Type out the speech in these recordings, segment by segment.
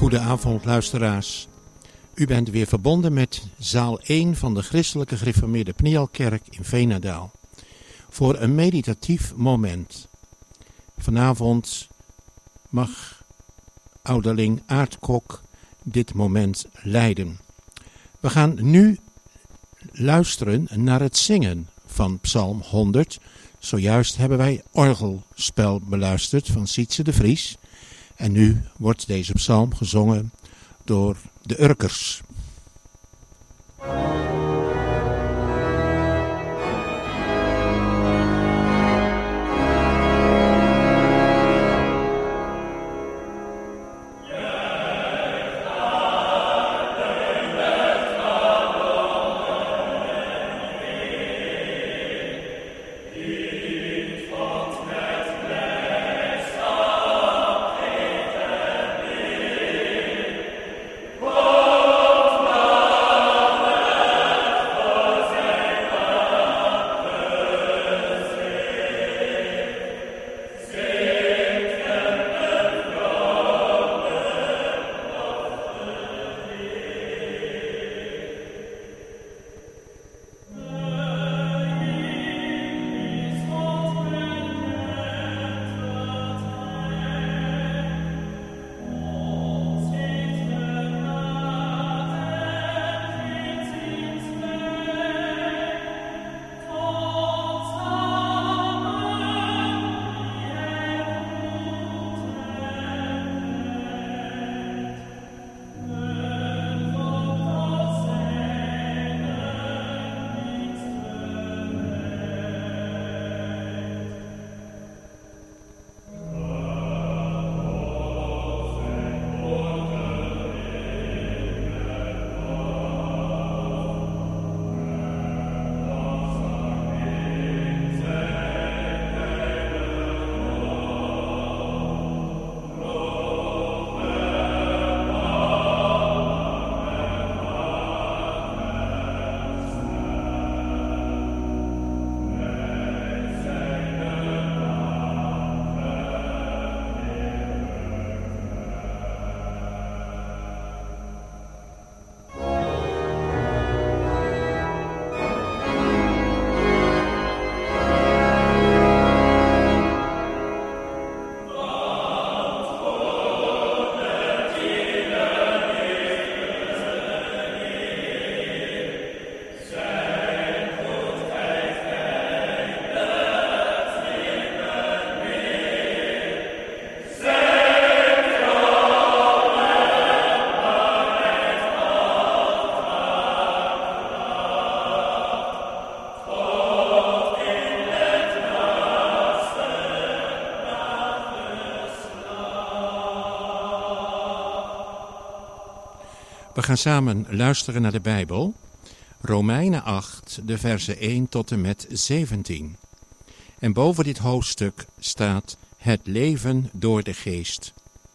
Goedenavond luisteraars. U bent weer verbonden met zaal 1 van de Christelijke Gereformeerde Pnielkerk in Veenendaal. Voor een meditatief moment. Vanavond mag ouderling Aart Kok dit moment leiden. We gaan nu luisteren naar het zingen van Psalm 100. Zojuist hebben wij orgelspel beluisterd van Sietse de Vries. En nu wordt deze psalm gezongen door de Urkers. We gaan samen luisteren naar de Bijbel. Romeinen 8, de versen 1 tot en met 17. En boven dit hoofdstuk staat het leven door de geest.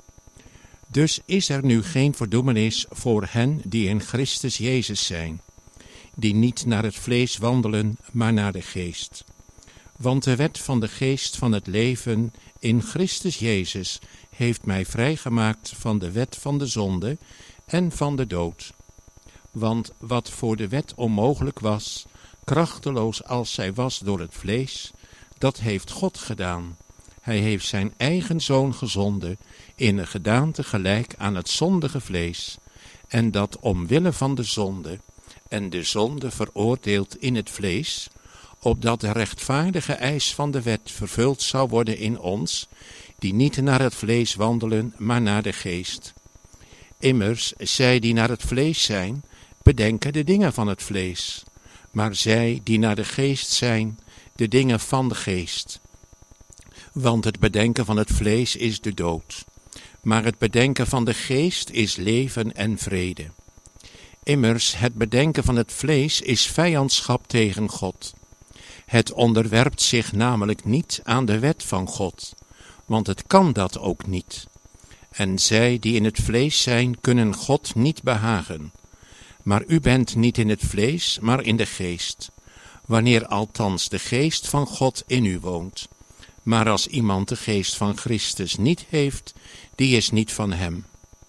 Dus is er nu geen verdoemenis voor hen die in Christus Jezus zijn, die niet naar het vlees wandelen, maar naar de geest. Want de wet van de geest van het leven in Christus Jezus heeft mij vrijgemaakt van de wet van de zonde en van de dood. Want wat voor de wet onmogelijk was, krachteloos als zij was door het vlees, dat heeft God gedaan. Hij heeft zijn eigen zoon gezonden in een gedaante gelijk aan het zondige vlees, en dat omwille van de zonde, en de zonde veroordeeld in het vlees, opdat de rechtvaardige eis van de wet vervuld zou worden in ons, die niet naar het vlees wandelen, maar naar de geest. Immers, zij die naar het vlees zijn, bedenken de dingen van het vlees, maar zij die naar de geest zijn, de dingen van de geest. Want het bedenken van het vlees is de dood, maar het bedenken van de geest is leven en vrede. Immers, het bedenken van het vlees is vijandschap tegen God. Het onderwerpt zich namelijk niet aan de wet van God, want het kan dat ook niet. En zij die in het vlees zijn, kunnen God niet behagen. Maar u bent niet in het vlees, maar in de geest, wanneer althans de geest van God in u woont. Maar als iemand de geest van Christus niet heeft, die is niet van hem.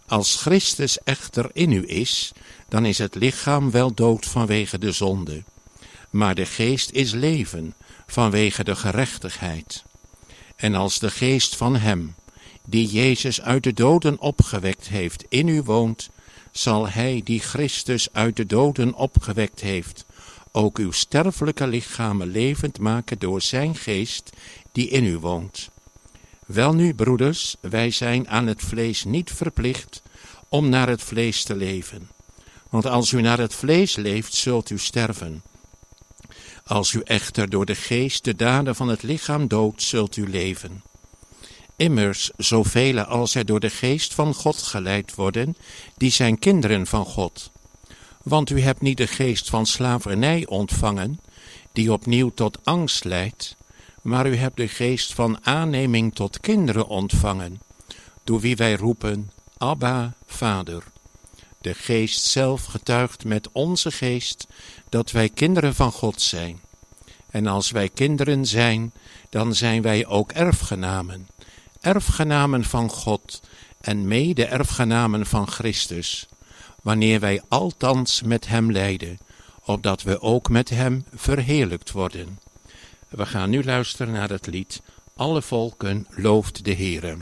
Als Christus echter in u is, dan is het lichaam wel dood vanwege de zonde, maar de geest is leven vanwege de gerechtigheid. En als de geest van hem, die Jezus uit de doden opgewekt heeft, in u woont, zal hij die Christus uit de doden opgewekt heeft, ook uw sterfelijke lichamen levend maken door zijn geest die in u woont. Welnu, broeders, wij zijn aan het vlees niet verplicht om naar het vlees te leven. Want als u naar het vlees leeft, zult u sterven. Als u echter door de geest de daden van het lichaam doodt, zult u leven. Immers, zoveel als er door de geest van God geleid worden, die zijn kinderen van God. Want u hebt niet de geest van slavernij ontvangen, die opnieuw tot angst leidt, maar u hebt de geest van aanneming tot kinderen ontvangen, door wie wij roepen, Abba, Vader. De geest zelf getuigt met onze geest dat wij kinderen van God zijn. En als wij kinderen zijn, dan zijn wij ook erfgenamen. Erfgenamen van God en mede-erfgenamen van Christus, wanneer wij althans met hem lijden, opdat we ook met hem verheerlijkt worden. We gaan nu luisteren naar het lied Alle volken looft de Heere.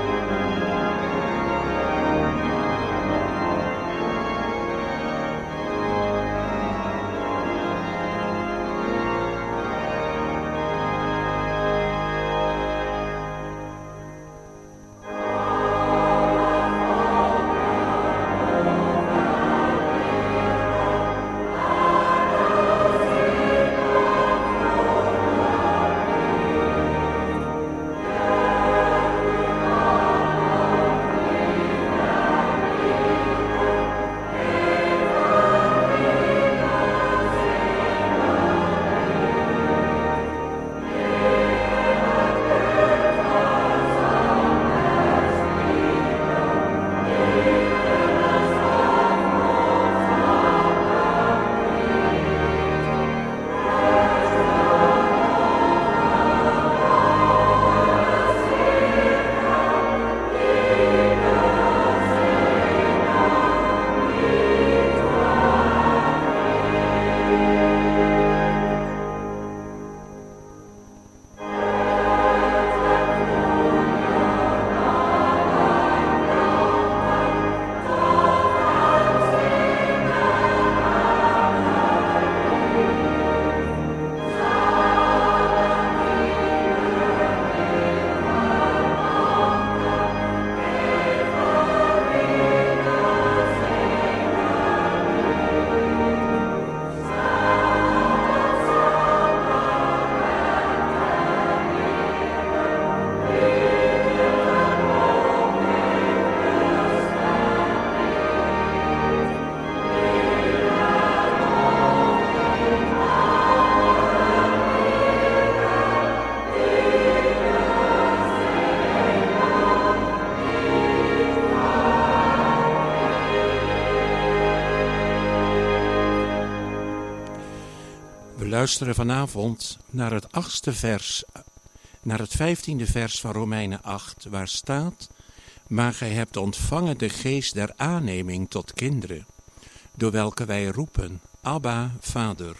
We luisteren vanavond naar het 8e vers, naar het 15e vers van Romeinen 8, waar staat: Maar gij hebt ontvangen de geest der aanneming tot kinderen, door welke wij roepen, Abba, Vader.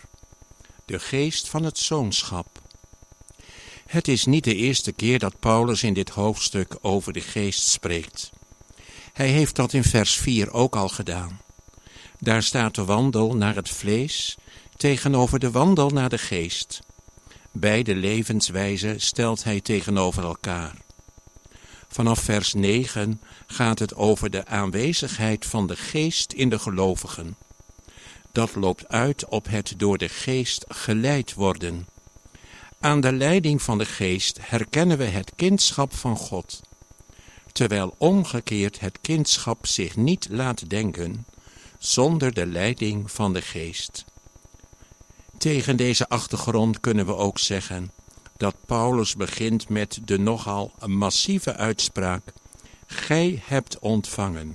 De geest van het zoonschap. Het is niet de eerste keer dat Paulus in dit hoofdstuk over de geest spreekt. Hij heeft dat in vers 4 ook al gedaan. Daar staat de wandel naar het vlees tegenover de wandel naar de geest. Beide levenswijzen stelt hij tegenover elkaar. Vanaf vers 9 gaat het over de aanwezigheid van de geest in de gelovigen. Dat loopt uit op het door de geest geleid worden. Aan de leiding van de geest herkennen we het kindschap van God, terwijl omgekeerd het kindschap zich niet laat denken zonder de leiding van de geest. Tegen deze achtergrond kunnen we ook zeggen dat Paulus begint met de nogal massieve uitspraak: gij hebt ontvangen.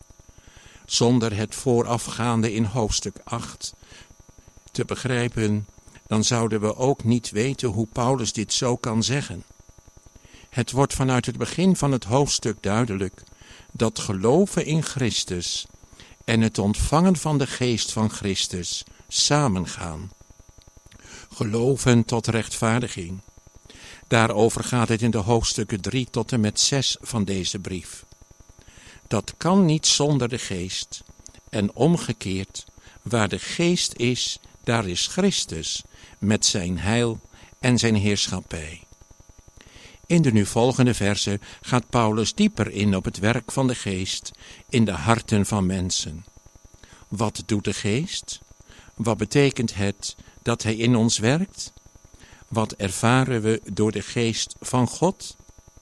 Zonder het voorafgaande in hoofdstuk 8 te begrijpen, dan zouden we ook niet weten hoe Paulus dit zo kan zeggen. Het wordt vanuit het begin van het hoofdstuk duidelijk dat geloven in Christus en het ontvangen van de geest van Christus samengaan. Geloven tot rechtvaardiging. Daarover gaat het in de hoofdstukken 3 tot en met 6 van deze brief. Dat kan niet zonder de geest. En omgekeerd, waar de geest is, daar is Christus met zijn heil en zijn heerschappij. In de nu volgende verzen gaat Paulus dieper in op het werk van de geest in de harten van mensen. Wat doet de geest? Wat betekent het dat hij in ons werkt? Wat ervaren we door de geest van God?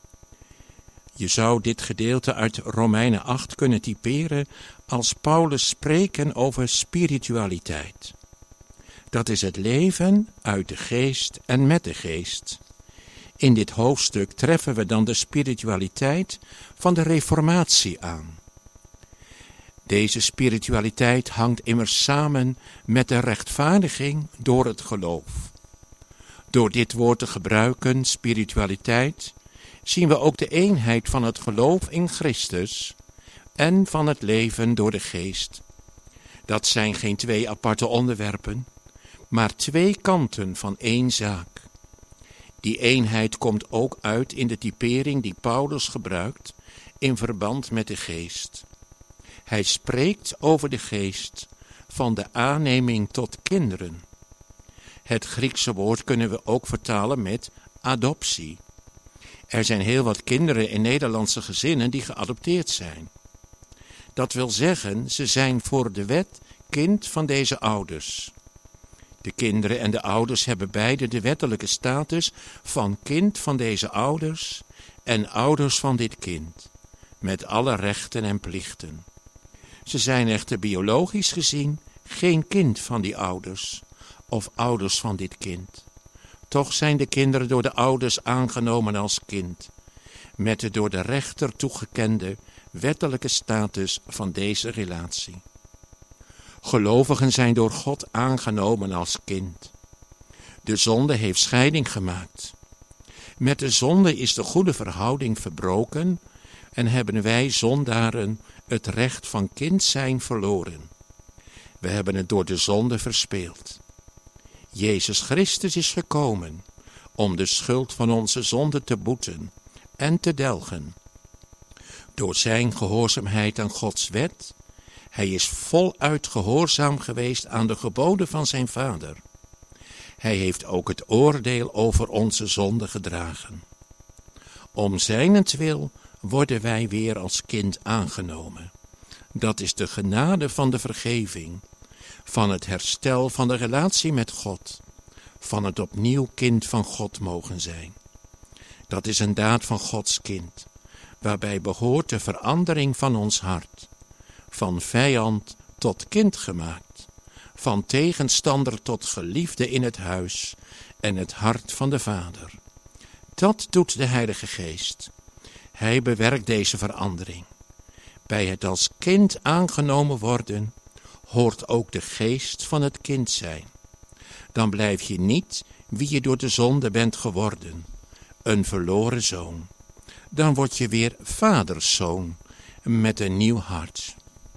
Je zou dit gedeelte uit Romeinen 8 kunnen typeren als Paulus spreken over spiritualiteit. Dat is het leven uit de geest en met de geest. In dit hoofdstuk treffen we dan de spiritualiteit van de Reformatie aan. Deze spiritualiteit hangt immers samen met de rechtvaardiging door het geloof. Door dit woord te gebruiken, spiritualiteit, zien we ook de eenheid van het geloof in Christus en van het leven door de geest. Dat zijn geen twee aparte onderwerpen, maar twee kanten van één zaak. Die eenheid komt ook uit in de typering die Paulus gebruikt in verband met de geest. Hij spreekt over de geest van de aanneming tot kinderen. Het Griekse woord kunnen we ook vertalen met adoptie. Er zijn heel wat kinderen in Nederlandse gezinnen die geadopteerd zijn. Dat wil zeggen, ze zijn voor de wet kind van deze ouders. De kinderen en de ouders hebben beide de wettelijke status van kind van deze ouders en ouders van dit kind, met alle rechten en plichten. Ze zijn echter biologisch gezien geen kind van die ouders of ouders van dit kind. Toch zijn de kinderen door de ouders aangenomen als kind, met de door de rechter toegekende wettelijke status van deze relatie. Gelovigen zijn door God aangenomen als kind. De zonde heeft scheiding gemaakt. Met de zonde is de goede verhouding verbroken en hebben wij zondaren het recht van kind zijn verloren. We hebben het door de zonde verspeeld. Jezus Christus is gekomen om de schuld van onze zonde te boeten en te delgen. Door zijn gehoorzaamheid aan Gods wet, hij is voluit gehoorzaam geweest aan de geboden van zijn Vader. Hij heeft ook het oordeel over onze zonde gedragen. Om zijnentwil worden wij weer als kind aangenomen. Dat is de genade van de vergeving, van het herstel van de relatie met God, van het opnieuw kind van God mogen zijn. Dat is een daad van Gods kind, waarbij behoort de verandering van ons hart, van vijand tot kind gemaakt, van tegenstander tot geliefde in het huis en het hart van de Vader. Dat doet de Heilige Geest. Hij bewerkt deze verandering. Bij het als kind aangenomen worden, hoort ook de geest van het kind zijn. Dan blijf je niet wie je door de zonde bent geworden, een verloren zoon. Dan word je weer vaderszoon met een nieuw hart.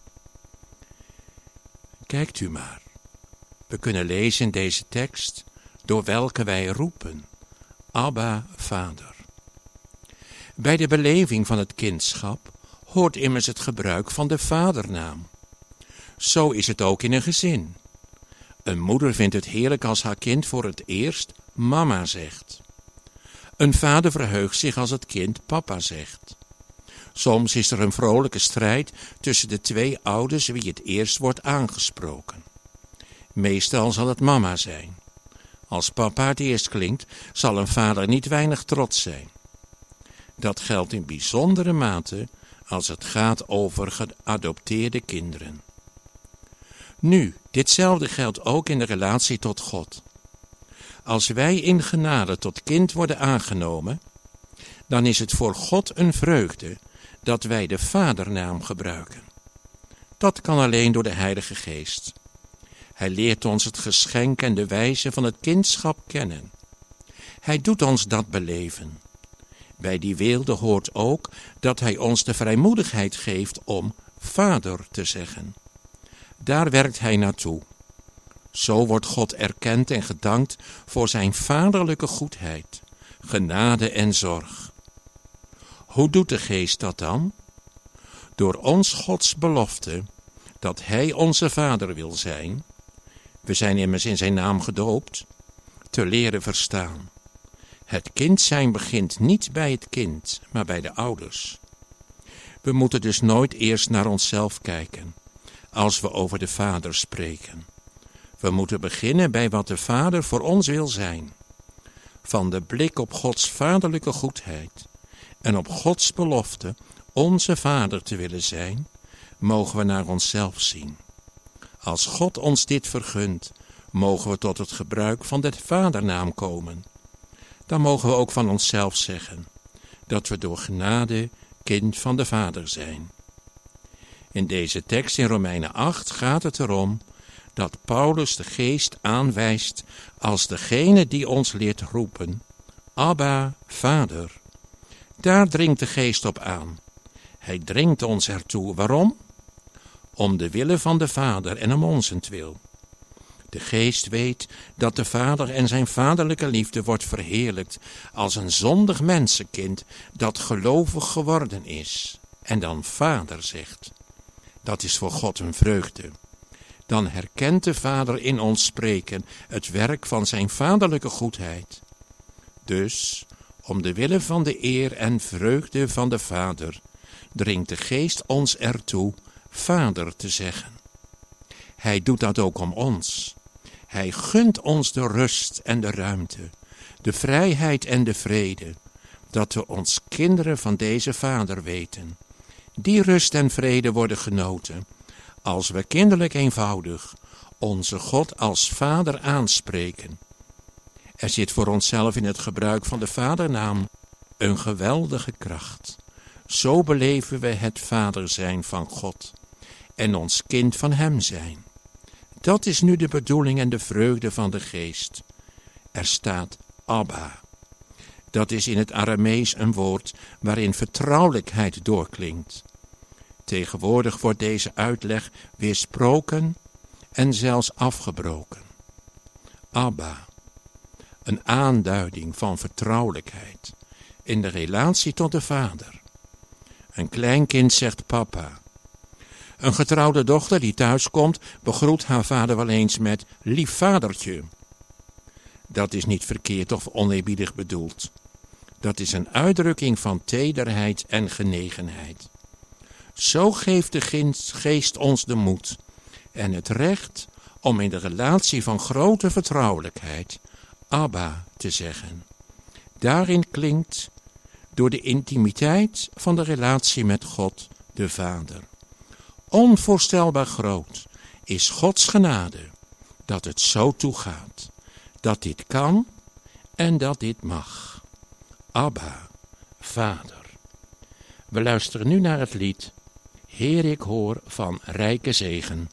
Kijkt u maar. We kunnen lezen in deze tekst, door welke wij roepen, Abba, Vader. Bij de beleving van het kindschap hoort immers het gebruik van de vadernaam. Zo is het ook in een gezin. Een moeder vindt het heerlijk als haar kind voor het eerst mama zegt. Een vader verheugt zich als het kind papa zegt. Soms is er een vrolijke strijd tussen de twee ouders wie het eerst wordt aangesproken. Meestal zal het mama zijn. Als papa het eerst klinkt, zal een vader niet weinig trots zijn. Dat geldt in bijzondere mate als het gaat over geadopteerde kinderen. Nu, ditzelfde geldt ook in de relatie tot God. Als wij in genade tot kind worden aangenomen, dan is het voor God een vreugde dat wij de vadernaam gebruiken. Dat kan alleen door de Heilige Geest. Hij leert ons het geschenk en de wijze van het kindschap kennen. Hij doet ons dat beleven. Bij die weelde hoort ook dat hij ons de vrijmoedigheid geeft om Vader te zeggen. Daar werkt hij naartoe. Zo wordt God erkend en gedankt voor zijn vaderlijke goedheid, genade en zorg. Hoe doet de Geest dat dan? Door ons Gods belofte dat hij onze Vader wil zijn, we zijn immers in zijn naam gedoopt, te leren verstaan. Het kind zijn begint niet bij het kind, maar bij de ouders. We moeten dus nooit eerst naar onszelf kijken, als we over de Vader spreken. We moeten beginnen bij wat de Vader voor ons wil zijn. Van de blik op Gods vaderlijke goedheid en op Gods belofte onze Vader te willen zijn, mogen we naar onszelf zien. Als God ons dit vergunt, mogen we tot het gebruik van de vadernaam komen. Dan mogen we ook van onszelf zeggen dat we door genade kind van de Vader zijn. In deze tekst in Romeinen 8 gaat het erom dat Paulus de Geest aanwijst als degene die ons leert roepen, Abba, Vader. Daar dringt de Geest op aan. Hij dringt ons ertoe. Waarom? Om de wille van de Vader en om onzentwil. De Geest weet dat de Vader en zijn vaderlijke liefde wordt verheerlijkt als een zondig mensenkind dat gelovig geworden is en dan Vader zegt. Dat is voor God een vreugde. Dan herkent de Vader in ons spreken het werk van zijn vaderlijke goedheid. Dus, om de wille van de eer en vreugde van de Vader, dringt de Geest ons ertoe Vader te zeggen. Hij doet dat ook om ons. Hij gunt ons de rust en de ruimte, de vrijheid en de vrede, dat we ons kinderen van deze Vader weten. Die rust en vrede worden genoten als we kinderlijk eenvoudig onze God als Vader aanspreken. Er zit voor onszelf in het gebruik van de vadernaam een geweldige kracht. Zo beleven we het vader zijn van God en ons kind van hem zijn. Dat is nu de bedoeling en de vreugde van de Geest. Er staat Abba. Dat is in het Aramees een woord waarin vertrouwelijkheid doorklinkt. Tegenwoordig wordt deze uitleg weersproken en zelfs afgebroken. Abba, een aanduiding van vertrouwelijkheid in de relatie tot de vader. Een kleinkind zegt papa. Een getrouwde dochter die thuiskomt begroet haar vader wel eens met lief vadertje. Dat is niet verkeerd of oneerbiedig bedoeld. Dat is een uitdrukking van tederheid en genegenheid. Zo geeft de Geest ons de moed en het recht om in de relatie van grote vertrouwelijkheid Abba te zeggen. Daarin klinkt door de intimiteit van de relatie met God de Vader. Onvoorstelbaar groot is Gods genade dat het zo toegaat, dat dit kan en dat dit mag. Abba, Vader. We luisteren nu naar het lied Heer, ik hoor van rijke zegen.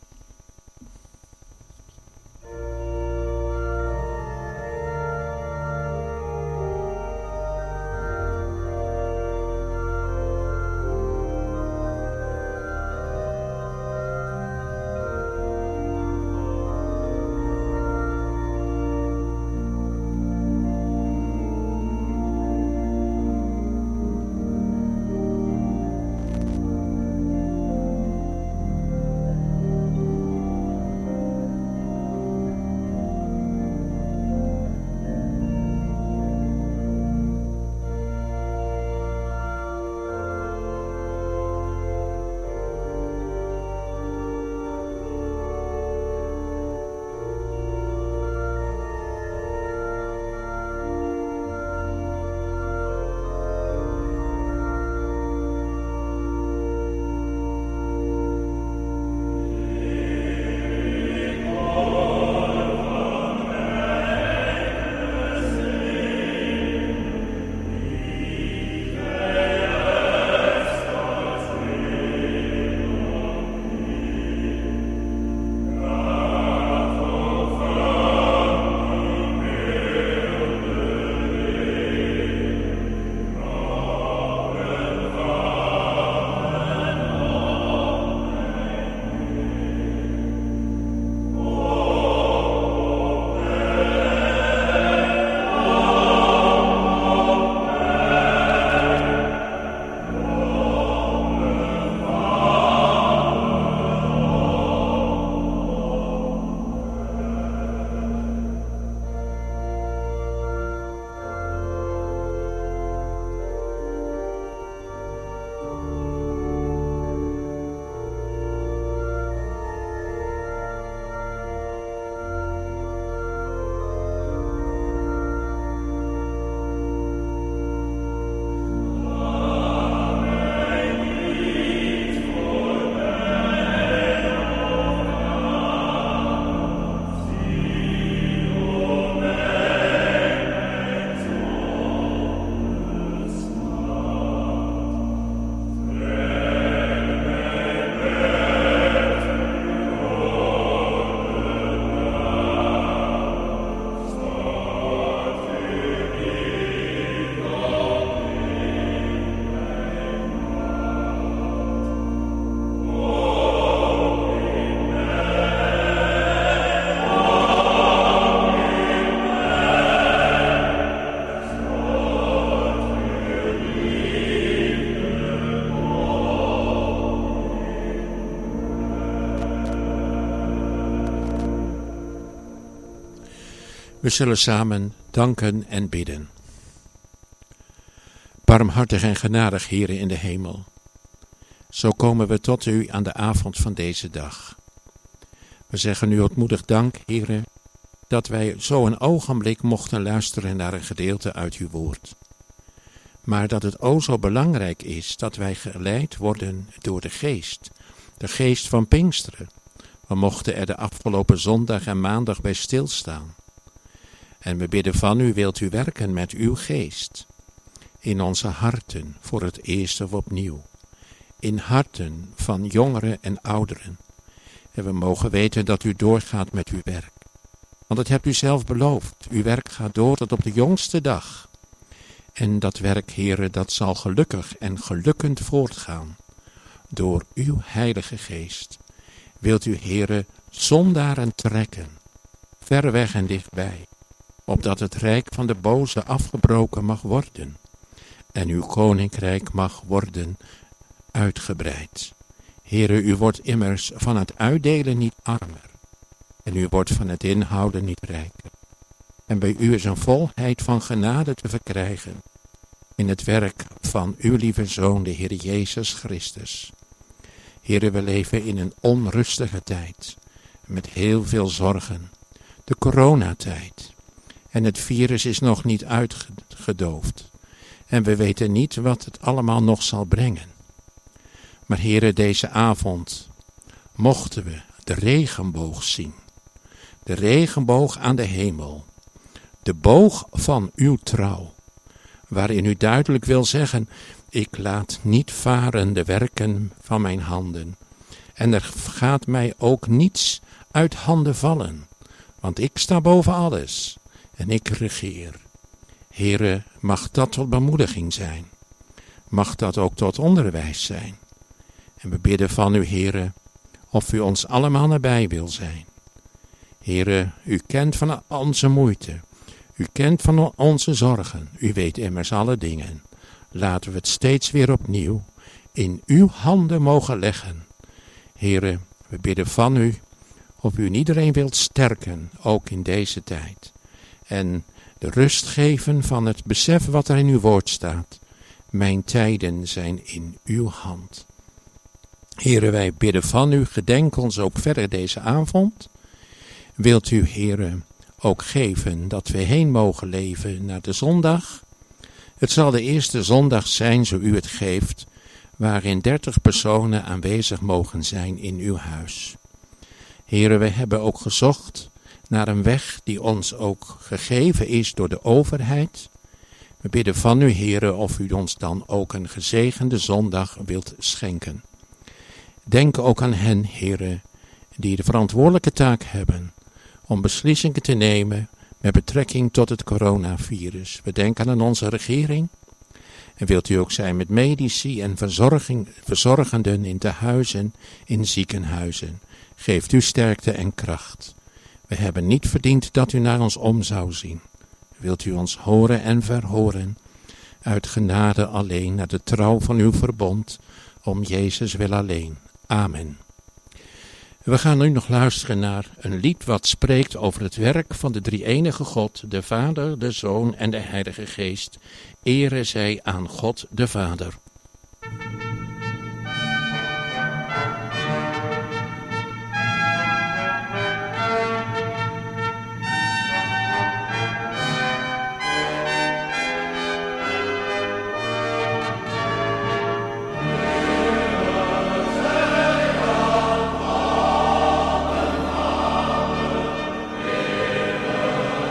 We zullen samen danken en bidden. Barmhartig en genadig Heere in de hemel, zo komen we tot u aan de avond van deze dag. We zeggen u ootmoedig dank, Heere, dat wij zo een ogenblik mochten luisteren naar een gedeelte uit uw woord. Maar dat het o zo belangrijk is dat wij geleid worden door de geest van Pinksteren. We mochten er de afgelopen zondag en maandag bij stilstaan. En we bidden van u, wilt u werken met uw geest. In onze harten, voor het eerst of opnieuw. In harten van jongeren en ouderen. En we mogen weten dat u doorgaat met uw werk. Want dat hebt u zelf beloofd. Uw werk gaat door tot op de jongste dag. En dat werk, Heere, dat zal gelukkig en gelukkend voortgaan. Door uw Heilige Geest. Wilt u, Heere, zondaren trekken. Ver weg en dichtbij. Opdat het rijk van de boze afgebroken mag worden. En uw koninkrijk mag worden uitgebreid. Heere, u wordt immers van het uitdelen niet armer. En u wordt van het inhouden niet rijker. En bij u is een volheid van genade te verkrijgen. In het werk van uw lieve Zoon, de Heer Jezus Christus. Heere, we leven in een onrustige tijd. Met heel veel zorgen. De coronatijd. En het virus is nog niet uitgedoofd. En we weten niet wat het allemaal nog zal brengen. Maar Heere, deze avond mochten we de regenboog zien. De regenboog aan de hemel. De boog van uw trouw. Waarin u duidelijk wil zeggen, ik laat niet varen de werken van mijn handen. En er gaat mij ook niets uit handen vallen. Want ik sta boven alles. En ik regeer. Heere, mag dat tot bemoediging zijn. Mag dat ook tot onderwijs zijn. En we bidden van u, Heere, of u ons allemaal nabij wil zijn. Heere, u kent van onze moeite. U kent van onze zorgen. U weet immers alle dingen. Laten we het steeds weer opnieuw in uw handen mogen leggen. Heere, we bidden van u, of u iedereen wilt sterken, ook in deze tijd. En de rust geven van het besef wat er in uw woord staat. Mijn tijden zijn in uw hand. Heere, wij bidden van u, gedenk ons ook verder deze avond. Wilt u, Heere, ook geven dat we heen mogen leven naar de zondag. Het zal de eerste zondag zijn, zo u het geeft, waarin 30 personen aanwezig mogen zijn in uw huis. Heere, wij hebben ook gezocht naar een weg die ons ook gegeven is door de overheid. We bidden van u, Heere, of u ons dan ook een gezegende zondag wilt schenken. Denk ook aan hen, Heere, die de verantwoordelijke taak hebben om beslissingen te nemen met betrekking tot het coronavirus. We denken aan onze regering. En wilt u ook zijn met medici en verzorgenden in tehuizen, in ziekenhuizen. Geeft u sterkte en kracht. We hebben niet verdiend dat u naar ons om zou zien. Wilt u ons horen en verhoren, uit genade alleen, naar de trouw van uw verbond, om Jezus wil alleen. Amen. We gaan nu nog luisteren naar een lied wat spreekt over het werk van de drie-enige God, de Vader, de Zoon en de Heilige Geest. Ere zij aan God de Vader.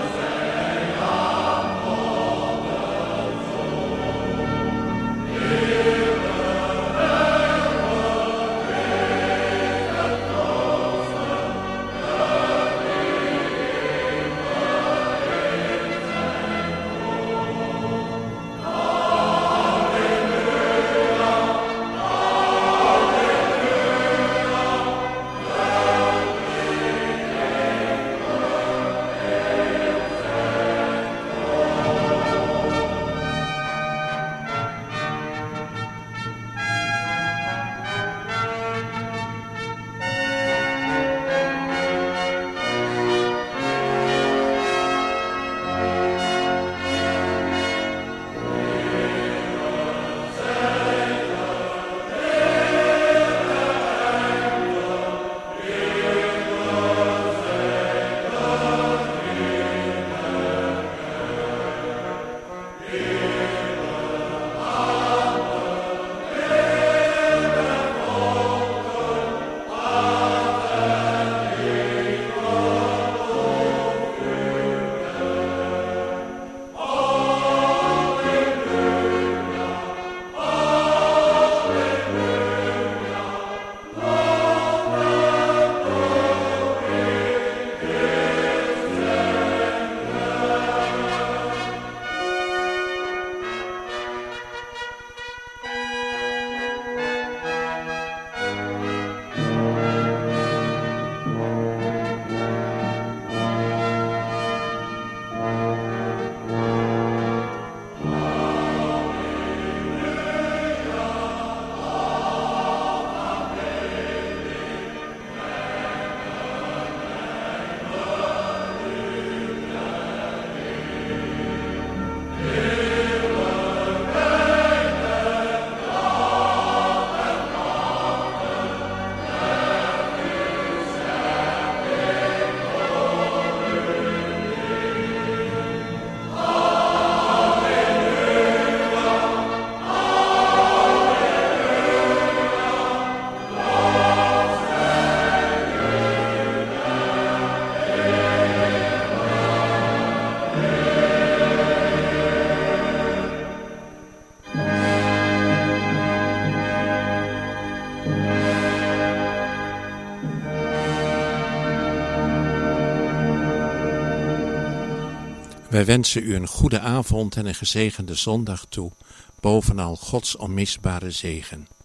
Amen. Wij wensen u een goede avond en een gezegende zondag toe, bovenal Gods onmisbare zegen.